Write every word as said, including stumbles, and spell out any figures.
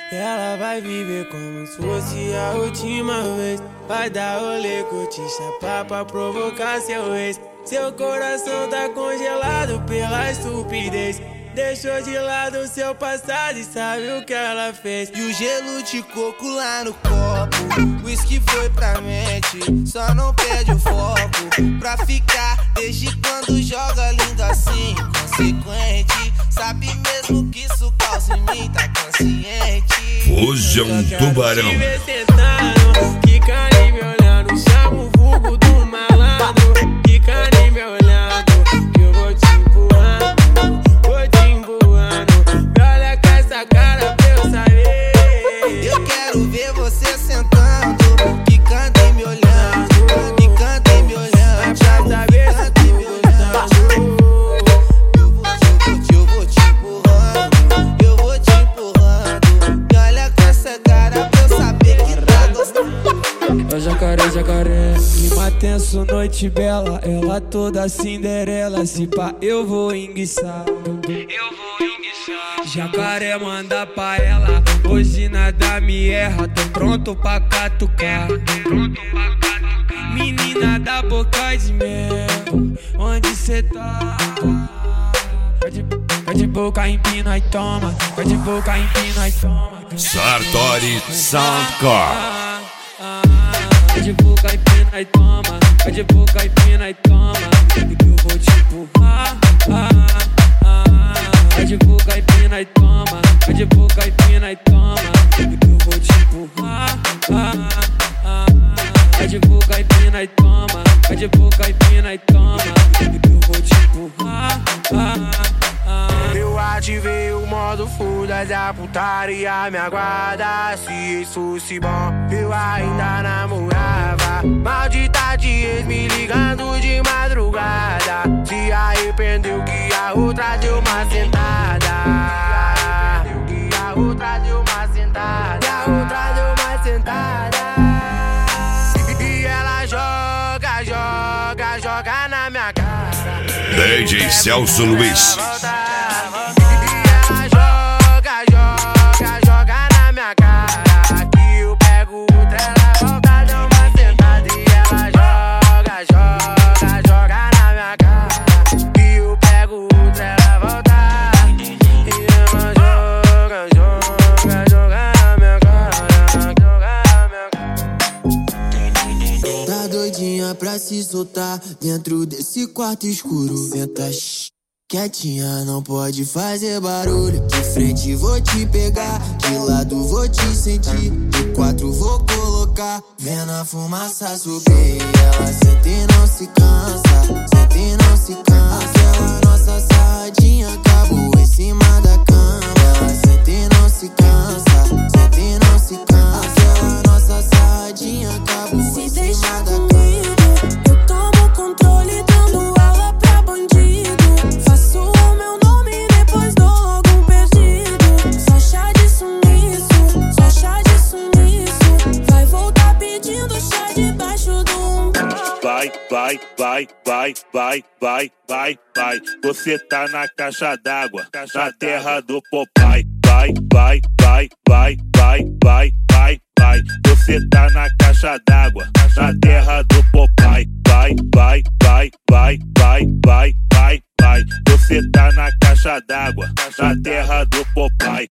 Ela vai viver como se fosse a última vez. Vai dar rolê, curtir, chapar pra provocar seu ex. Seu coração tá congelado pela estupidez. Deixou de lado seu passado e sabe o que ela fez. E o gelo de coco lá no copo, whisky foi pra mente, só não perde o foco. Pra ficar, desde quando joga lindo assim, consequente. Sabe mesmo que isso causa em mim, tá consciente. Hoje é um tubarão. Fica nem me olhando, chama o vulgo do malandro. Fica nem me olhando, que eu vou te empurrando, vou te empurrando. Me olha com essa cara pra eu saber. Eu quero ver você sentando, ficando e me olhando, ficando e me olhando, pra saber se tu gostando. Eu vou, eu vou, eu vou te empurrando, eu vou te empurrando. Me olha com essa cara pra eu saber que tá gostando. É jacaré, jacaré, clima tenso, noite bela. Ela toda Cinderela, se pá eu vou enguiçar. Eu vou enguiçar. Jacaré manda pra ela, hoje nada me erra. Tô pronto pra catucar, tô pronto pra catucar. Menina da boca de mel, onde cê tá? Vai de, vai de boca, empina e toma. Vai de boca, empina e toma. Sartori Soundcore. Vai de boca e pina e toma, vai de boca e pina e toma. E eu vou te empurrar. Vai de boca e pina e toma, vai de boca e pina e toma. E eu vou te empurrar. Vai de boca e pina e toma, vai de boca e pina e toma. E eu vou te empurrar. Eu ativei o modo full da putaria, me aguarda. Se isso fosse bom, eu ainda namorava. Maldita de ex me ligando de madrugada. Se arrependeu que a outra deu uma sentada. Que a outra deu uma sentada. Que a outra deu uma sentada. E ela joga, joga, joga na minha cara. D J Celso Luiz. Pra se soltar dentro desse quarto escuro. Senta shh, quietinha, não pode fazer barulho. De frente vou te pegar, de lado vou te sentir, de quatro vou colocar, vendo a fumaça subir. Ela senta e não se cansa, senta e não se cansa. Aquela nossa sarradinha acabou em cima da cama. Ela senta e não se cansa, senta e não se cansa. Aquela nossa sarradinha acabou em cima da cama. Vai, vai, vai, vai, vai, vai, vai, vai. Você tá na caixa d'água, na terra do Popeye. Vai, vai, vai, vai, vai, vai, vai, vai. Você tá na caixa d'água, na terra do Popeye. Vai, vai, vai, vai, vai, vai, vai, vai. Você tá na caixa d'água, na terra do Popeye.